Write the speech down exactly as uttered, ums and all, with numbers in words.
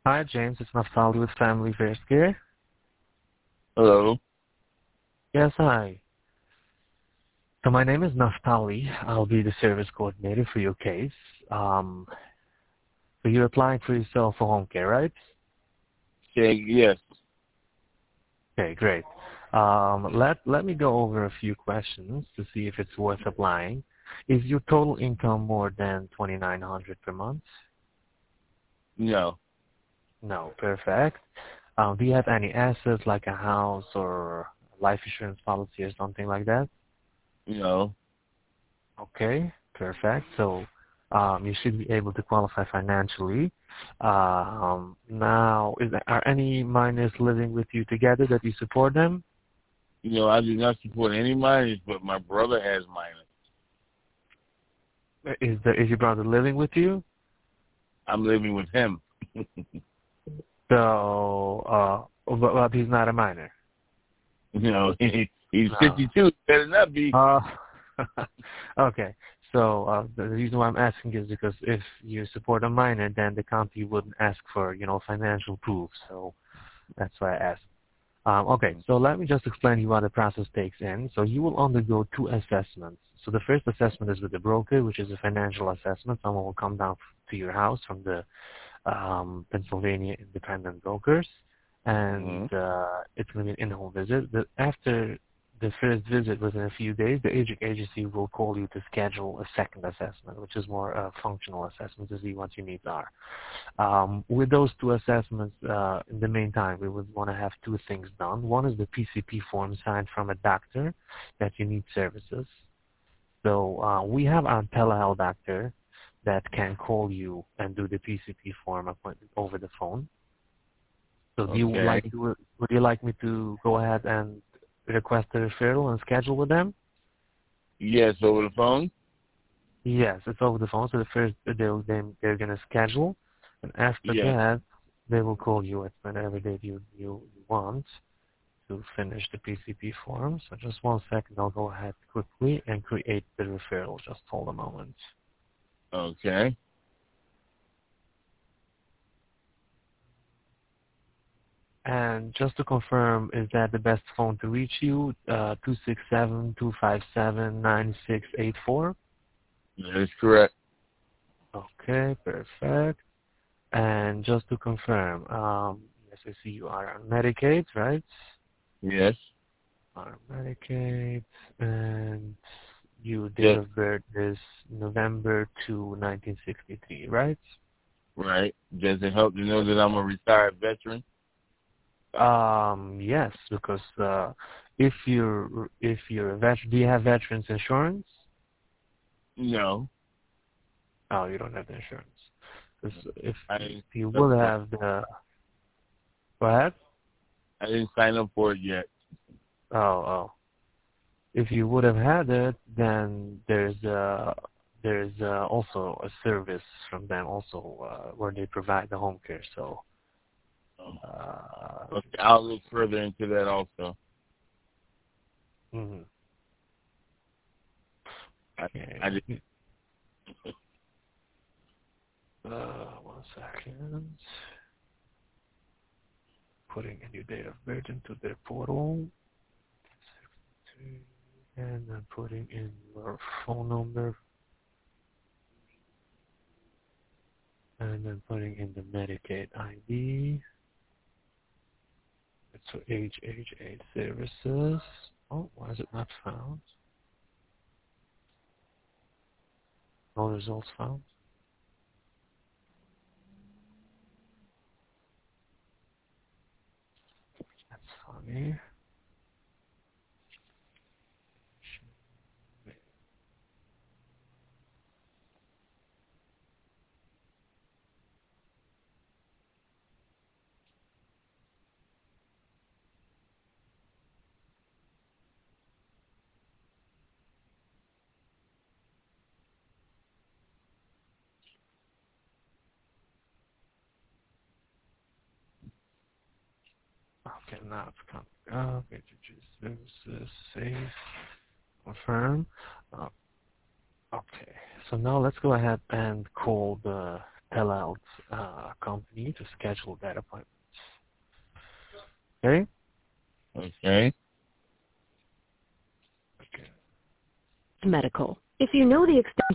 Hi, James. It's Naftali with Family First Care. Hello. Yes, hi. So my name is Naftali. I'll be the service coordinator for your case. Um, so you're applying for yourself for home care, right? Say yes. Okay, great. Um, let let me go over a few questions to see if it's worth applying. Is your total income more than twenty-nine hundred per month? No. No, perfect. Um, do you have any assets like a house or life insurance policy or something like that? No. Okay, perfect. So um, you should be able to qualify financially. Um, now, is there, are any minors living with you together that you support them? You know, I do not support any minors, but my brother has minors. Is the is your brother living with you? I'm living with him. So, uh, but, but he's not a minor. You know, he, he's No. fifty-two. Better not be. Uh, okay. So uh, the reason why I'm asking is because if you support a minor, then the county wouldn't ask for you know financial proof. So that's why I asked. Um, okay, so let me just explain to you what the process takes in. So you will undergo two assessments. So the first assessment is with the broker, which is a financial assessment. Someone will come down to your house from the um, Pennsylvania independent brokers, and Mm-hmm. uh, it's going to be an in-home visit. But after the first visit, within a few days, the agent agency will call you to schedule a second assessment, which is more a functional assessment to see what your needs are. Um, with those two assessments, uh, in the meantime, we would want to have two things done. One is the P C P form signed from a doctor that you need services. So uh, we have our telehealth doctor that can call you and do the P C P form appointment over the phone. So do you Okay. like to, would you like me to go ahead and request a referral and schedule with them? Yes, over the phone. Yes, it's over the phone. So the first they'll they they're gonna schedule, and after Yes. that they will call you at whenever date you you want to finish the P C P form. So just one second, I'll go ahead quickly and create the referral. Just hold a moment. Okay. And just to confirm, is that the best phone to reach you? Uh, two six seven, two five seven, nine six eight four. That is correct. Okay, perfect. And just to confirm, um, yes, I see you are on Medicaid, right? Yes. On Medicaid, and your date Yes. of birth is November to nineteen sixty-three, right? Right. Does it help to know that I'm a retired veteran? Um, yes, because uh, if you're if you're a veteran, do you have veterans insurance? No. Oh, you don't have the insurance. Because if I if didn't you sign up would for it. have the what? I didn't sign up for it yet. Oh, oh. If you would have had it, then there's uh there's uh, also a service from them also uh, where they provide the home care. So, Oh. uh, Okay. I'll look further into that also. mhm. I, Okay, I let just, me, uh, one second. Putting in your date of birth into their portal, and then putting in your phone number, and then putting in the Medicaid I D. It's for H H eight services. Oh, why is it not found? No results found. That's funny. Okay, now it's coming up. H H eight services, save, confirm. Uh, okay, so now let's go ahead and call the telehealth uh, company to schedule that appointment. Okay? Okay. Medical. If you know the extension